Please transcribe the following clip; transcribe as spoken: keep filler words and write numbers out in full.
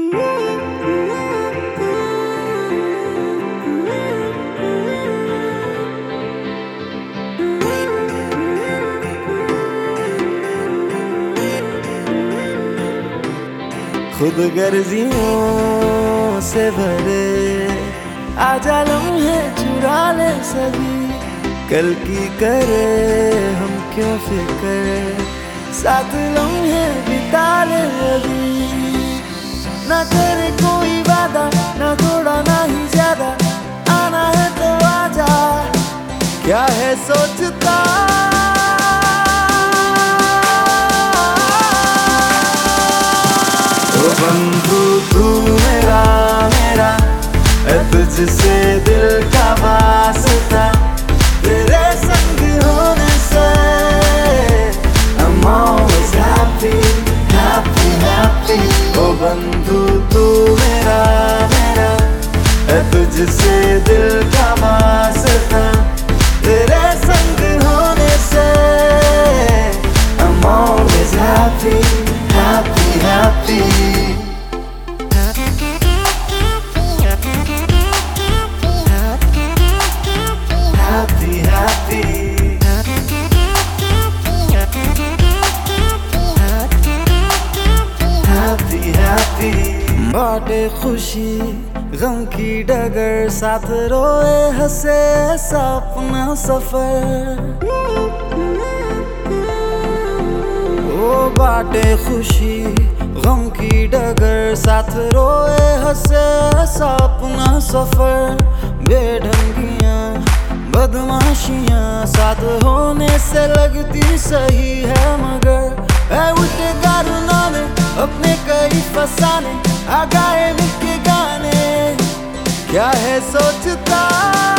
खुद गर्जियों से भरे आजा लम्हे चुरा ले सभी, कल की करे हम क्यों फिक्र, साथ लम्हे बिता ले अभी। ना करे कोई वादा, ना थोड़ा ना ही ज्यादा, आना है तो आजा, क्या है सोचता। ओ बंधु तू मेरा मेरा है, तुझसे दिल का वास्ता, तेरे संग होने से I'm always happy, happy, happy। ओ बंधु तू मेरा मेरा है, तुझसे दिल का वास्ता, तेरे संग होने से I'm always happy, happy, happy। बाटे खुशी गम की डगर, साथ रोए हंसे सपना सफर। ओ बाटे खुशी गम की डगर, साथ रोए हंसे सपना सफर। बेढंगियां बदमाशियां साथ होने से लगती सही है, मगर है उल्टे कारनामे अपने कई फसाने, आ गाए मिलके गाने, क्या है सोचता।